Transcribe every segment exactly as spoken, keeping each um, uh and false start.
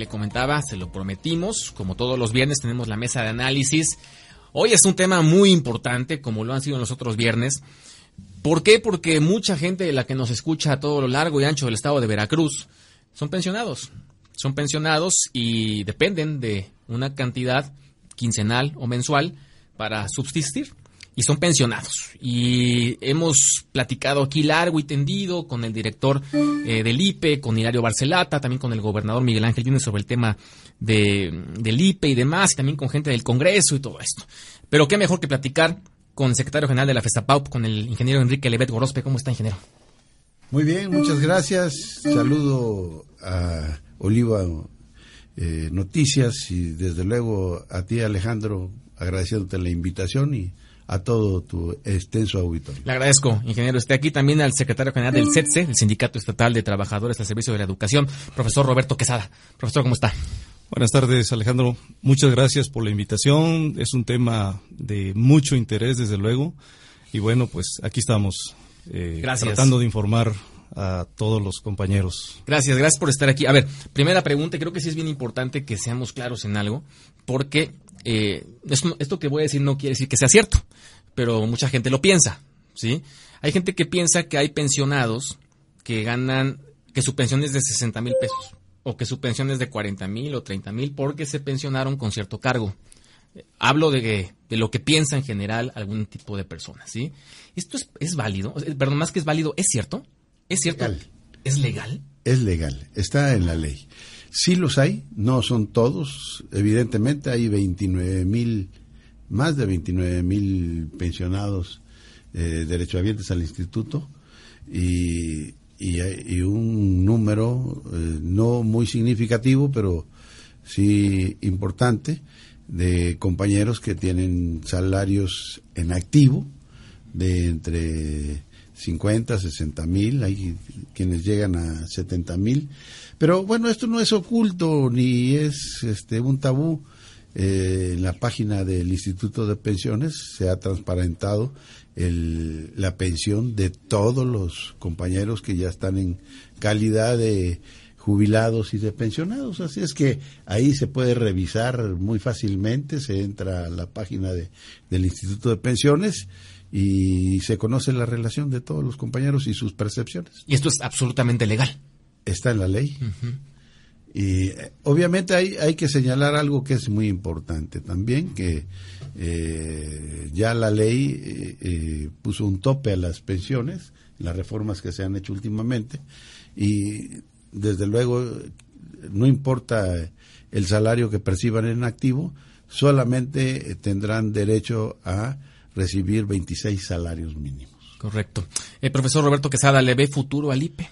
le comentaba, se lo prometimos, como todos los viernes tenemos la mesa de análisis. Hoy es un tema muy importante, como lo han sido en los otros viernes. ¿Por qué? Porque mucha gente de la que nos escucha a todo lo largo y ancho del estado de Veracruz son pensionados. Son pensionados y dependen de una cantidad quincenal o mensual para subsistir. Y son pensionados. Y hemos platicado aquí largo y tendido con el director eh, del I P E, con Hilario Barcelata, también con el gobernador Miguel Ángel Yunes sobre el tema de, del I P E y demás, y también con gente del Congreso y todo esto. Pero qué mejor que platicar con el secretario general de la FESTAPAUP, con el ingeniero Enrique Levet Gorospe. ¿Cómo está, ingeniero? Muy bien, muchas gracias. Saludo a Oliva eh, Noticias y desde luego a ti, Alejandro, agradeciéndote la invitación y a todo tu extenso auditorio. Le agradezco, ingeniero. Esté aquí también al secretario general del CETSE, el Sindicato Estatal de Trabajadores al Servicio de la Educación, profesor Roberto Quesada. Profesor, ¿cómo está? Buenas tardes, Alejandro. Muchas gracias por la invitación. Es un tema de mucho interés, desde luego. Y bueno, pues aquí estamos eh, tratando de informar a todos los compañeros. Gracias, gracias por estar aquí. A ver, primera pregunta, creo que sí es bien importante que seamos claros en algo, porque eh, esto, esto que voy a decir no quiere decir que sea cierto, pero mucha gente lo piensa, ¿sí? Hay gente que piensa que hay pensionados que ganan, que su pensión es de sesenta mil pesos, o que su pensión es de cuarenta mil o treinta mil porque se pensionaron con cierto cargo. Hablo de, de lo que piensa en general algún tipo de persona, ¿sí? ¿Esto es, es válido? Perdón, más que es válido, ¿es cierto? ¿Es cierto? Legal. ¿Es legal? Es legal, está en la ley. Sí los hay, no son todos. Evidentemente hay veintinueve mil, más de veintinueve mil pensionados eh, derechohabientes al instituto y, y, y un número eh, no muy significativo, pero sí importante, de compañeros que tienen salarios en activo de entre cincuenta, sesenta mil, hay quienes llegan a setenta mil, pero bueno, esto no es oculto ni es este un tabú. Eh, en la página del Instituto de Pensiones se ha transparentado el, la pensión de todos los compañeros que ya están en calidad de jubilados y de pensionados, así es que ahí se puede revisar muy fácilmente, se entra a la página de, del Instituto de Pensiones y se conoce la relación de todos los compañeros y sus percepciones. Y esto es absolutamente legal. Está en la ley. Uh-huh. Y eh, obviamente hay, hay que señalar algo que es muy importante también, que eh, ya la ley eh, eh, puso un tope a las pensiones, las reformas que se han hecho últimamente, y desde luego no importa el salario que perciban en activo, solamente tendrán derecho a recibir veintiséis salarios mínimos. Correcto. Eh, profesor Roberto Quesada, ¿le ve futuro al I P E?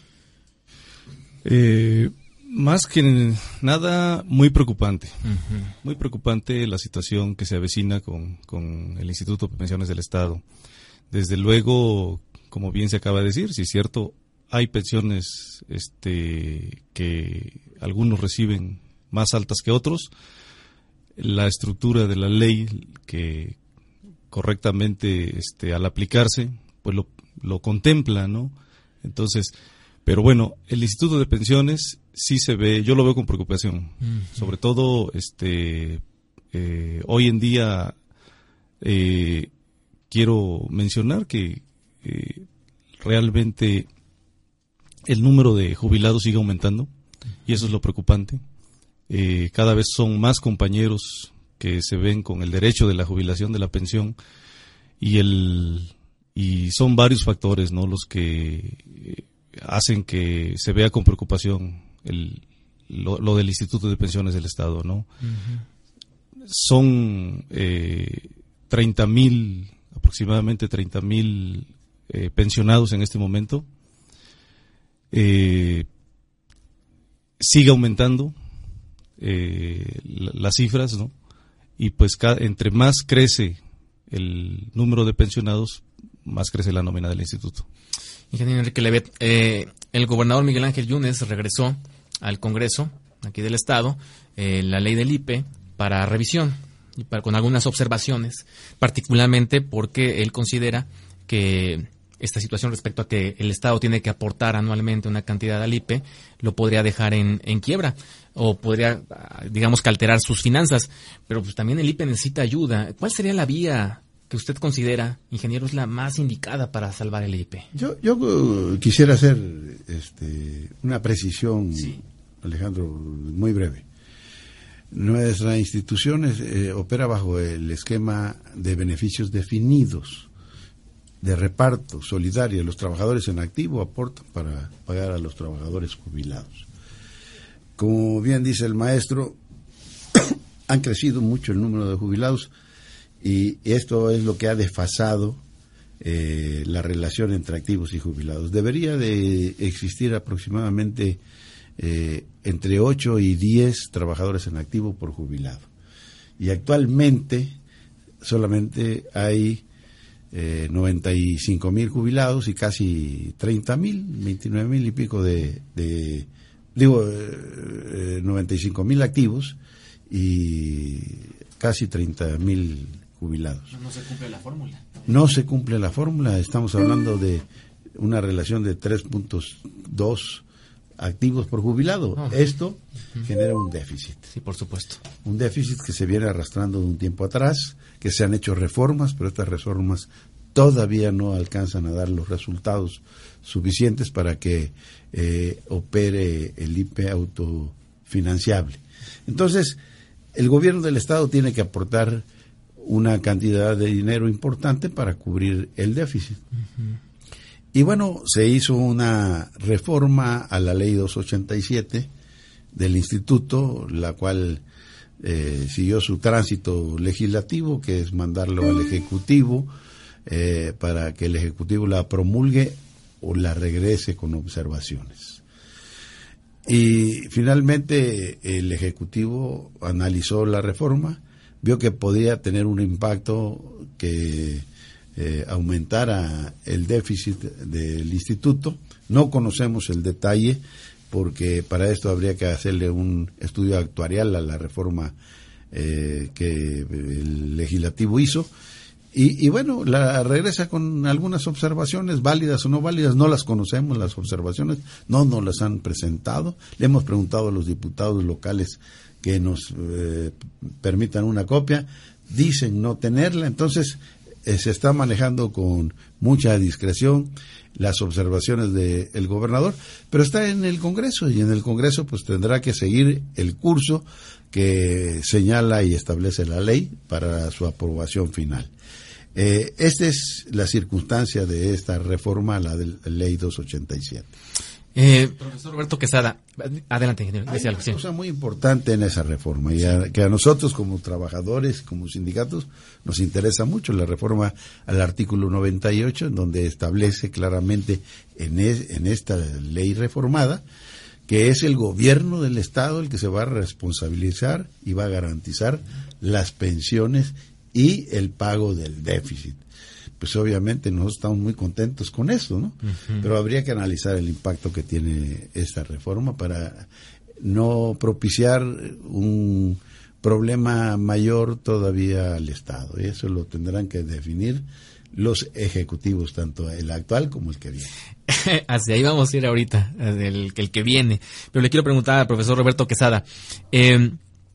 Eh, más que nada, muy preocupante. Uh-huh. Muy preocupante la situación que se avecina con, con el Instituto de Pensiones del Estado. Desde luego, como bien se acaba de decir, si es cierto, hay pensiones este, que algunos reciben más altas que otros. La estructura de la ley que correctamente este, al aplicarse, pues lo, lo contempla, ¿no? Entonces, pero bueno, el Instituto de Pensiones sí se ve, yo lo veo con preocupación, uh-huh. sobre todo este eh, hoy en día eh, quiero mencionar que eh, realmente el número de jubilados sigue aumentando y eso es lo preocupante. Eh, cada vez son más compañeros que se ven con el derecho de la jubilación de la pensión y el y son varios factores, ¿no?, los que eh, hacen que se vea con preocupación el lo, lo del Instituto de Pensiones del Estado, ¿no? Uh-huh. Son eh, treinta mil, aproximadamente treinta mil eh, pensionados en este momento. Eh, sigue aumentando eh, la, las cifras, ¿no? Y pues cada, entre más crece el número de pensionados, más crece la nómina del instituto. Ingeniero Enrique Levet, eh, el gobernador Miguel Ángel Yunes regresó al Congreso, aquí del Estado, eh, la ley del I P E para revisión y para, con algunas observaciones, particularmente porque él considera que esta situación respecto a que el Estado tiene que aportar anualmente una cantidad al I P E, lo podría dejar en, en quiebra o podría, digamos, que alterar sus finanzas. Pero pues también el I P E necesita ayuda. ¿Cuál sería la vía que usted considera, ingeniero, es la más indicada para salvar el I P E? Yo, yo uh, quisiera hacer este, una precisión, sí. Alejandro, muy breve. Nuestra institución es, eh, opera bajo el esquema de beneficios definidos, de reparto solidario. Los trabajadores en activo aportan para pagar a los trabajadores jubilados. Como bien dice el maestro, han crecido mucho el número de jubilados y esto es lo que ha desfasado eh, la relación entre activos y jubilados. Debería de existir aproximadamente Eh, entre ocho y diez trabajadores en activo por jubilado. Y actualmente solamente hay eh, noventa y cinco mil jubilados y casi treinta mil, veintinueve mil y pico de, de digo, eh, noventa y cinco mil activos y casi treinta mil jubilados. No, no se cumple la fórmula. No se cumple la fórmula, estamos hablando de una relación de tres punto dos activos por jubilado. Oh. Esto uh-huh. genera un déficit. Sí, por supuesto. Un déficit que se viene arrastrando de un tiempo atrás, que se han hecho reformas, pero estas reformas todavía no alcanzan a dar los resultados suficientes para que eh, opere el I P E autofinanciable. Entonces, el gobierno del Estado tiene que aportar una cantidad de dinero importante para cubrir el déficit. Uh-huh. Y bueno, se hizo una reforma a la ley doscientos ochenta y siete del Instituto, la cual eh, siguió su tránsito legislativo, que es mandarlo al Ejecutivo eh, para que el Ejecutivo la promulgue o la regrese con observaciones. Y finalmente el Ejecutivo analizó la reforma, vio que podía tener un impacto que Eh, aumentara el déficit del instituto. No conocemos el detalle porque para esto habría que hacerle un estudio actuarial a la reforma eh, que el legislativo hizo y, y bueno, la regresa con algunas observaciones válidas o no válidas, no las conocemos las observaciones, no nos las han presentado, le hemos preguntado a los diputados locales que nos eh, permitan una copia, dicen no tenerla, entonces Eh, se está manejando con mucha discreción las observaciones del gobernador, pero está en el Congreso y en el Congreso pues tendrá que seguir el curso que señala y establece la ley para su aprobación final. Eh, esta es la circunstancia de esta reforma a la de la ley doscientos ochenta y siete. Eh, profesor Roberto Quesada, adelante, ingeniero. Hay una sí. cosa muy importante en esa reforma y a, que a nosotros como trabajadores, como sindicatos, nos interesa mucho la reforma al artículo noventa y ocho, en donde establece claramente en, es, en esta ley reformada que es el gobierno del Estado el que se va a responsabilizar y va a garantizar las pensiones y el pago del déficit. Pues obviamente nosotros estamos muy contentos con esto, ¿no? Uh-huh. Pero habría que analizar el impacto que tiene esta reforma para no propiciar un problema mayor todavía al Estado. Y eso lo tendrán que definir los ejecutivos, tanto el actual como el que viene. Hacia ahí vamos a ir ahorita, el, el que viene. Pero le quiero preguntar al profesor Roberto Quesada, eh,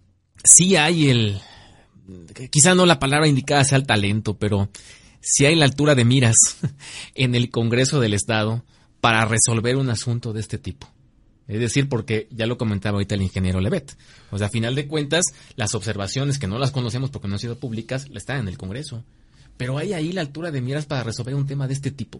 sí hay el, quizá no la palabra indicada sea el talento, pero si hay la altura de miras en el Congreso del Estado para resolver un asunto de este tipo. Es decir, porque ya lo comentaba ahorita el ingeniero Levet. O sea, a final de cuentas, las observaciones que no las conocemos porque no han sido públicas, están en el Congreso. Pero hay ahí la altura de miras para resolver un tema de este tipo.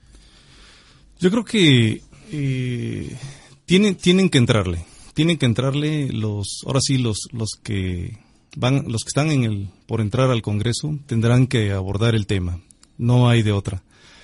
Yo creo que eh, tienen, tienen que entrarle. Tienen que entrarle los, ahora sí, los, los que... Van, los que están en el por entrar al Congreso tendrán que abordar el tema, no hay de otra.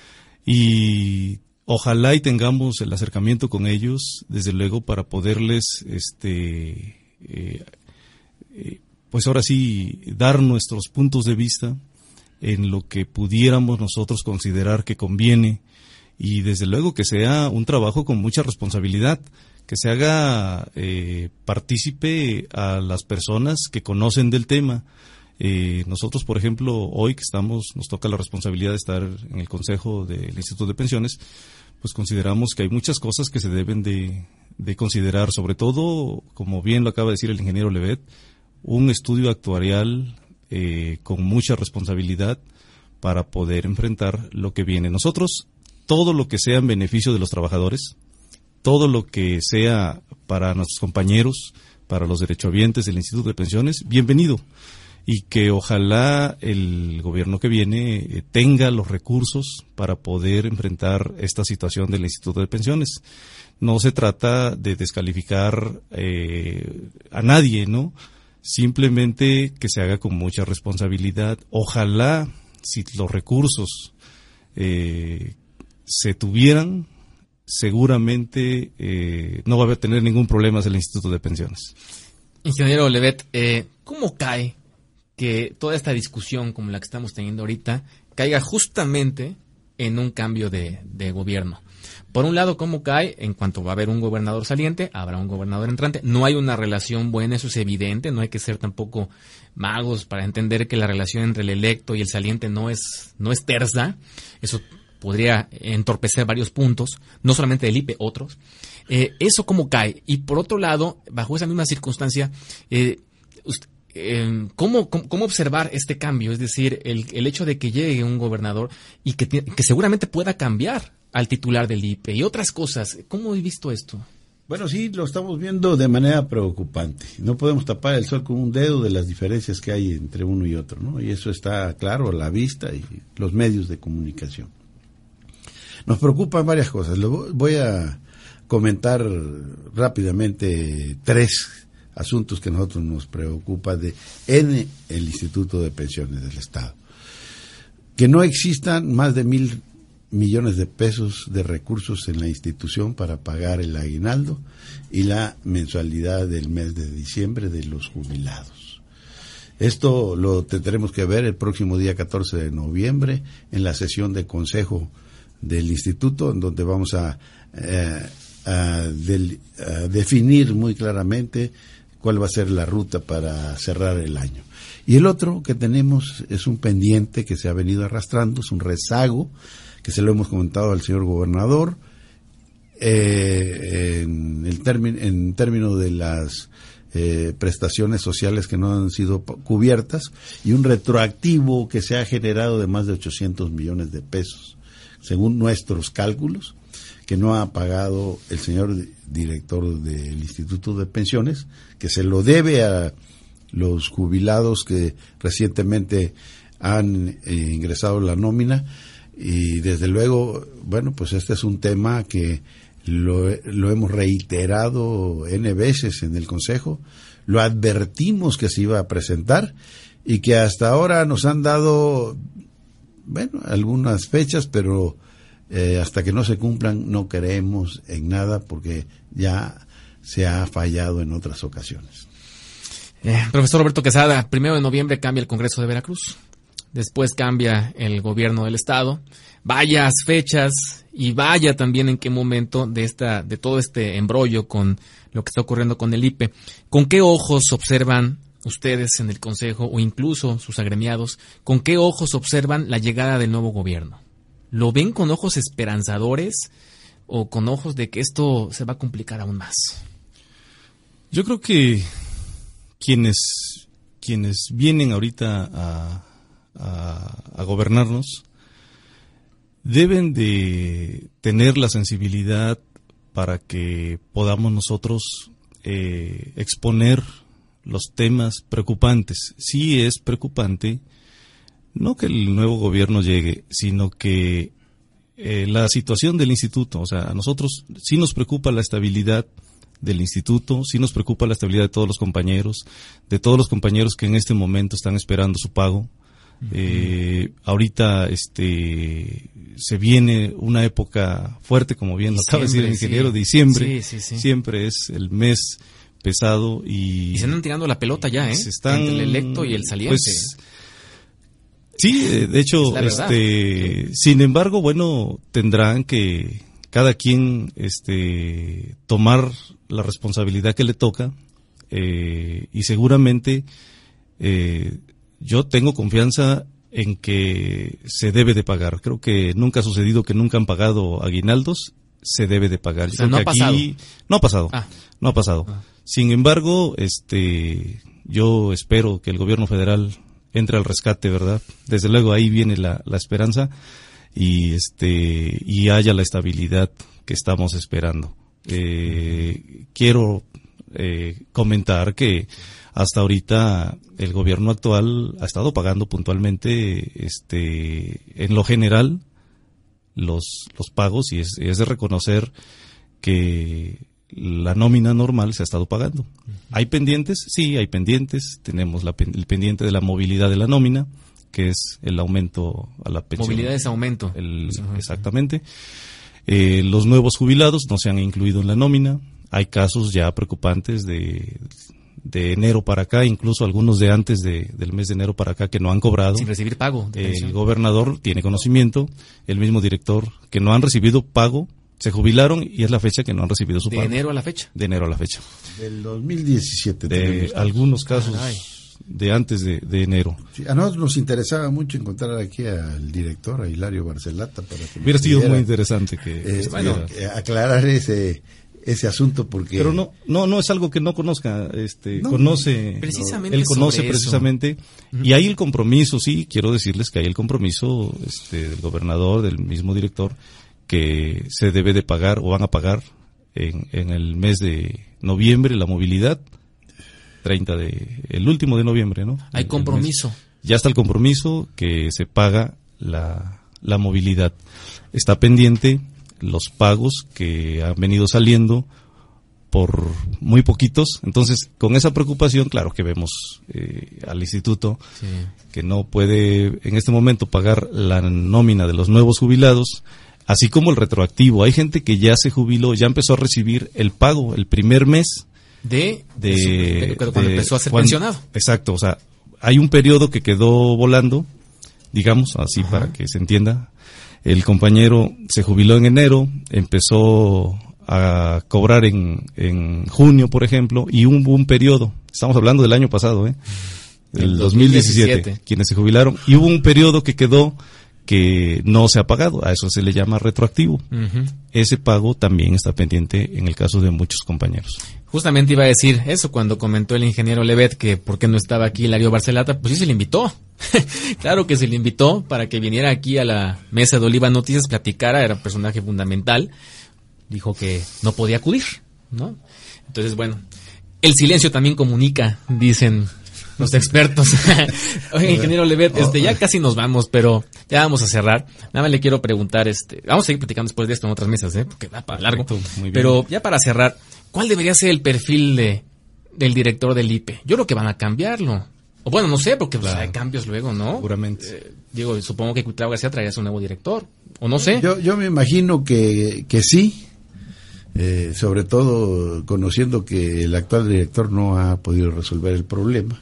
Y ojalá y tengamos el acercamiento con ellos, desde luego, para poderles, este, eh, eh, pues ahora sí, dar nuestros puntos de vista en lo que pudiéramos nosotros considerar que conviene y desde luego que sea un trabajo con mucha responsabilidad. Que se haga eh, partícipe a las personas que conocen del tema, Eh, nosotros, por ejemplo, hoy que estamos, nos toca la responsabilidad de estar en el Consejo del Instituto de Pensiones, pues consideramos que hay muchas cosas que se deben de, de considerar, sobre todo, como bien lo acaba de decir el ingeniero Levet, un estudio actuarial eh, con mucha responsabilidad para poder enfrentar lo que viene. Nosotros, todo lo que sea en beneficio de los trabajadores, todo lo que sea para nuestros compañeros, para los derechohabientes del Instituto de Pensiones, bienvenido. Y que ojalá el gobierno que viene eh, tenga los recursos para poder enfrentar esta situación del Instituto de Pensiones. No se trata de descalificar eh, a nadie, ¿no? Simplemente que se haga con mucha responsabilidad. Ojalá, si los recursos eh, se tuvieran, seguramente eh, no va a tener ningún problema el Instituto de Pensiones. Ingeniero Levet, eh, ¿cómo cae que toda esta discusión como la que estamos teniendo ahorita caiga justamente en un cambio de, de gobierno? Por un lado, ¿cómo cae? En cuanto va a haber un gobernador saliente, habrá un gobernador entrante. No hay una relación buena, eso es evidente. No hay que ser tampoco magos para entender que la relación entre el electo y el saliente no es, no es tersa. Eso podría entorpecer varios puntos, no solamente del I P E, otros. Eh, ¿Eso cómo cae? Y por otro lado, bajo esa misma circunstancia, eh, usted, Eh, ¿cómo, cómo, ¿cómo observar este cambio? Es decir, el, el hecho de que llegue un gobernador y que, que seguramente pueda cambiar al titular del I P E y otras cosas. ¿Cómo he visto esto? Bueno, sí, lo estamos viendo de manera preocupante. No podemos tapar el sol con un dedo de las diferencias que hay entre uno y otro, ¿no? Y eso está claro a la vista y los medios de comunicación. Nos preocupan varias cosas. Lo voy a comentar rápidamente tres asuntos que a nosotros nos preocupa de en el Instituto de Pensiones del Estado. Que no existan más de mil millones de pesos de recursos en la institución para pagar el aguinaldo y la mensualidad del mes de diciembre de los jubilados. Esto lo tendremos que ver el próximo día catorce de noviembre en la sesión de consejo del instituto, en donde vamos a, eh, a, del, a definir muy claramente cuál va a ser la ruta para cerrar el año. Y el otro que tenemos es un pendiente que se ha venido arrastrando, es un rezago, que se lo hemos comentado al señor gobernador, eh, en el término, en términos de las eh, prestaciones sociales que no han sido cubiertas, y un retroactivo que se ha generado de más de ochocientos millones de pesos, según nuestros cálculos, que no ha pagado el señor director del Instituto de Pensiones, que se lo debe a los jubilados que recientemente han eh, ingresado la nómina. Y desde luego, bueno, pues este es un tema que lo, lo hemos reiterado N veces en el Consejo, lo advertimos que se iba a presentar y que hasta ahora nos han dado, bueno, algunas fechas, pero Eh, hasta que no se cumplan no creemos en nada porque ya se ha fallado en otras ocasiones. Eh, profesor Roberto Quesada, primero de noviembre cambia el Congreso de Veracruz, después cambia el gobierno del estado, vayas fechas y vaya también en qué momento de esta de todo este embrollo con lo que está ocurriendo con el I P E. ¿Con qué ojos observan ustedes en el Consejo o incluso sus agremiados, con qué ojos observan la llegada del nuevo gobierno? ¿Lo ven con ojos esperanzadores o con ojos de que esto se va a complicar aún más? Yo creo que quienes quienes vienen ahorita a, a, a gobernarnos deben de tener la sensibilidad para que podamos nosotros eh, exponer los temas preocupantes. Sí es preocupante no que el nuevo gobierno llegue, sino que eh, la situación del instituto, o sea, a nosotros sí nos preocupa la estabilidad del instituto, sí nos preocupa la estabilidad de todos los compañeros, de todos los compañeros que en este momento están esperando su pago. Uh-huh. Eh, ahorita este se viene una época fuerte, como bien lo acaba de decir el ingeniero, sí. Diciembre, sí, sí, sí. Siempre es el mes pesado y... Y se andan tirando la pelota ya, ¿eh? Se están, entre el electo y el saliente. Pues, sí, de hecho, este, sin embargo, bueno, tendrán que cada quien este, tomar la responsabilidad que le toca eh, y seguramente eh, yo tengo confianza en que se debe de pagar. Creo que nunca ha sucedido que nunca han pagado aguinaldos, se debe de pagar. O sea, no ha aquí, pasado. No ha pasado, ah. no ha pasado. Ah. Sin embargo, este, yo espero que el gobierno federal entre al rescate, ¿verdad? Desde luego ahí viene la, la esperanza y este y haya la estabilidad que estamos esperando. Eh, quiero eh, comentar que hasta ahorita el gobierno actual ha estado pagando puntualmente, este, en lo general, los los pagos, y es, es de reconocer que la nómina normal se ha estado pagando. Uh-huh. ¿Hay pendientes? Sí, hay pendientes. Tenemos la, el pendiente de la movilidad de la nómina, que es el aumento a la pensión. Movilidad es aumento. El, uh-huh. Exactamente. Eh, los nuevos jubilados no se han incluido en la nómina. Hay casos ya preocupantes de, de enero para acá, incluso algunos de antes de, del mes de enero para acá que no han cobrado. Sin recibir pago. El gobernador tiene conocimiento, el mismo director, que no han recibido pago. Se jubilaron y es la fecha que no han recibido su de pago. De enero a la fecha. De enero a la fecha. Del dos mil diecisiete. De algunos casos Ay. de antes de, de enero. Sí, a nosotros nos interesaba mucho encontrar aquí al director, a Hilario Barcelata, para que hubiera sido muy interesante que, eh, bueno, que aclarar ese ese asunto, porque pero no no no es algo que no conozca, este no, conoce precisamente él conoce precisamente uh-huh. y hay el compromiso, sí, quiero decirles que hay el compromiso este del gobernador, del mismo director, que se debe de pagar o van a pagar en, en el mes de noviembre la movilidad, treinta de, el último de noviembre, ¿no? Hay compromiso. Ya está el compromiso que se paga la, la movilidad. Está pendiente los pagos que han venido saliendo por muy poquitos. Entonces, con esa preocupación, claro que vemos eh, al instituto sí. que no puede en este momento pagar la nómina de los nuevos jubilados, así como el retroactivo. Hay gente que ya se jubiló, ya empezó a recibir el pago el primer mes de, de, de, de, de cuando de, empezó a ser cuando, pensionado. Exacto, o sea, hay un periodo que quedó volando, digamos, así Ajá. para que se entienda. El compañero se jubiló en enero, empezó a cobrar en, en junio, por ejemplo, y hubo un periodo, estamos hablando del año pasado, ¿eh? del dos mil diecisiete, quienes se jubilaron, y hubo un periodo que quedó que no se ha pagado, a eso se le llama retroactivo. Uh-huh. Ese pago también está pendiente en el caso de muchos compañeros. Justamente iba a decir eso cuando comentó el ingeniero Levet que por qué no estaba aquí Hilario Barcelata, pues sí se le invitó. Claro que se le invitó para que viniera aquí a la mesa de Oliva Noticias, platicara, era un personaje fundamental. Dijo que no podía acudir, ¿no? Entonces, bueno, el silencio también comunica, dicen los expertos. Oye, ingeniero Levet, este, ya casi nos vamos, pero ya vamos a cerrar. Nada más le quiero preguntar, este, vamos a seguir platicando después de esto en otras mesas, ¿eh? Porque da para largo. Pero ya para cerrar, ¿cuál debería ser el perfil de del director del I P E? Yo creo que van a cambiarlo. O bueno, no sé, porque claro, pues, hay cambios luego, ¿no? Seguramente. Eh, digo, supongo que Cuitlao García traería a un nuevo director, o no sé. Yo, yo me imagino que, que sí. Eh, sobre todo conociendo que el actual director no ha podido resolver el problema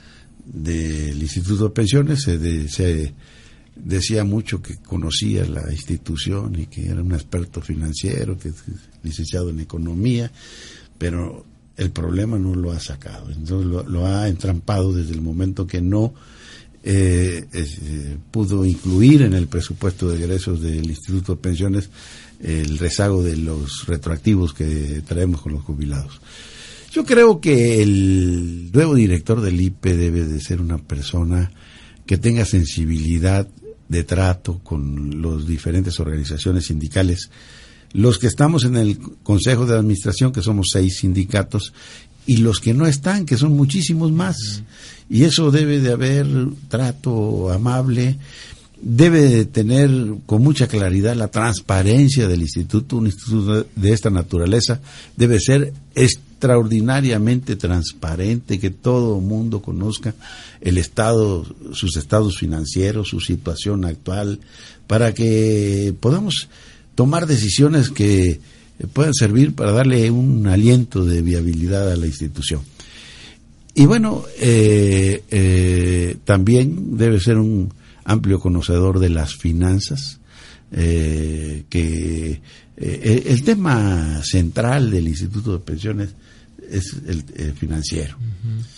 del Instituto de Pensiones. Se, de, se decía mucho que conocía la institución y que era un experto financiero, que es licenciado en economía, pero el problema no lo ha sacado. Entonces lo, lo ha entrampado desde el momento que no eh, eh, pudo incluir en el presupuesto de egresos del Instituto de Pensiones el rezago de los retroactivos que traemos con los jubilados. Yo creo que el nuevo director del I P E debe de ser una persona que tenga sensibilidad de trato con las diferentes organizaciones sindicales, los que estamos en el Consejo de Administración, que somos seis sindicatos, y los que no están, que son muchísimos más. Y eso debe de haber trato amable. Debe de tener con mucha claridad la transparencia del instituto. Un instituto de esta naturaleza debe ser extraordinariamente transparente, que todo mundo conozca el estado, sus estados financieros, su situación actual, para que podamos tomar decisiones que puedan servir para darle un aliento de viabilidad a la institución. Y bueno, eh, eh, también debe ser un amplio conocedor de las finanzas, eh, que eh, el tema central del Instituto de Pensiones es el, el financiero. Uh-huh.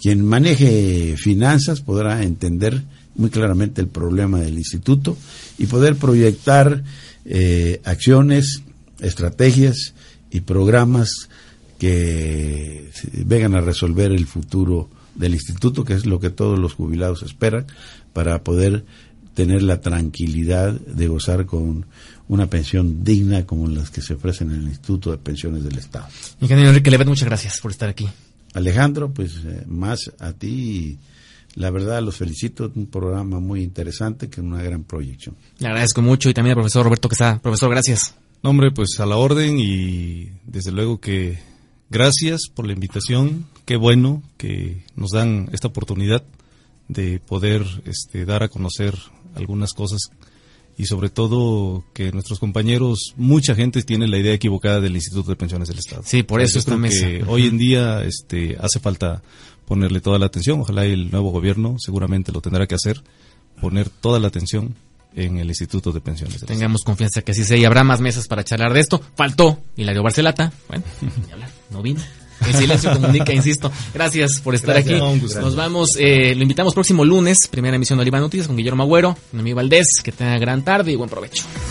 quien maneje finanzas podrá entender muy claramente el problema del instituto y poder proyectar eh, acciones, estrategias y programas que vengan a resolver el futuro del instituto, que es lo que todos los jubilados esperan, para poder tener la tranquilidad de gozar con una pensión digna como las que se ofrecen en el Instituto de Pensiones del Estado. Ingeniero Enrique Levet, muchas gracias por estar aquí. Alejandro, pues eh, más a ti, la verdad los felicito, un programa muy interesante, que es una gran proyección. Le agradezco mucho, y también al profesor Roberto Quesada. Profesor, gracias. No, hombre, pues a la orden, y desde luego que gracias por la invitación. Qué bueno que nos dan esta oportunidad de poder este, dar a conocer algunas cosas, y sobre todo que nuestros compañeros, mucha gente tiene la idea equivocada del Instituto de Pensiones del Estado. Sí, por eso esta mesa. Que hoy en día este, hace falta ponerle toda la atención. Ojalá el nuevo gobierno seguramente lo tendrá que hacer, poner toda la atención en el Instituto de Pensiones del Tengamos Estado. Confianza que así sea, y habrá más mesas para charlar de esto. Faltó Hilario Barcelata. Bueno, ni hablar, no vino. En silencio comunica, insisto. Gracias por estar Gracias, aquí. Nos Nos vamos, eh, lo invitamos próximo lunes, primera emisión de Oliva Noticias con Guillermo Agüero, Noemí Valdés. Que tenga gran tarde y buen provecho.